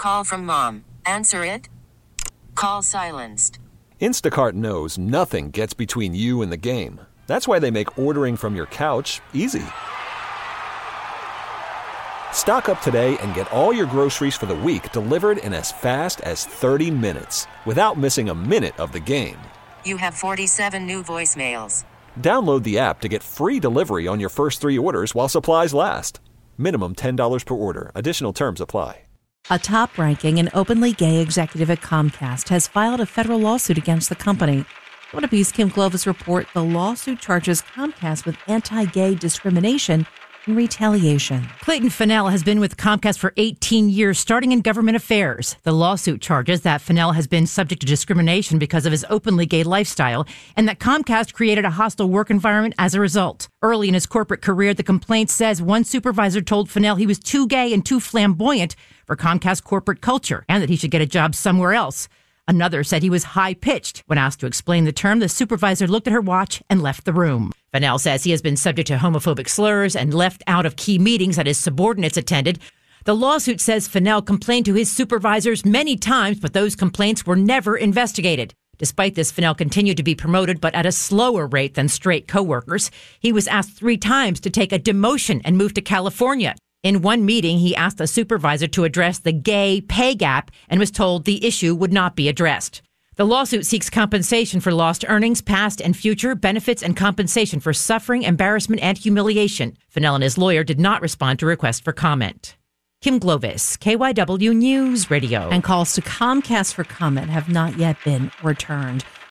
call from mom. Answer it. Call silenced. Instacart knows nothing gets between you and the game. That's why they make ordering from your couch easy. Stock up today and get all your groceries for the week delivered in as fast as 30 minutes without missing a minute of the game. You have 47 new voicemails. Download the app to get free delivery on your first 3 orders while supplies last. Minimum $10 per order. Additional terms apply. A top-ranking and openly gay executive at Comcast has filed a federal lawsuit against the company. WANABE's Kim Glovis report the lawsuit charges Comcast with anti-gay discrimination and retaliation. Clayton Fennell has been with Comcast for 18 years, starting in government affairs. The lawsuit charges that Fennell has been subject to discrimination because of his openly gay lifestyle and that Comcast created a hostile work environment as a result. Early in his corporate career, the complaint says one supervisor told Fennell he was too gay and too flamboyant for Comcast corporate culture and that he should get a job somewhere else. Another said he was high-pitched. When asked to explain the term, the supervisor looked at her watch and left the room. Fennell says he has been subject to homophobic slurs and left out of key meetings that his subordinates attended. The lawsuit says Fennell complained to his supervisors many times, but those complaints were never investigated. Despite this, Fennell continued to be promoted, but at a slower rate than straight coworkers. He was asked 3 times to take a demotion and move to California. In one meeting, he asked a supervisor to address the gay pay gap and was told the issue would not be addressed. The lawsuit seeks compensation for lost earnings, past and future, benefits, and compensation for suffering, embarrassment, and humiliation. Fennell and his lawyer did not respond to requests for comment. Kim Glovis, KYW News Radio. And calls to Comcast for comment have not yet been returned.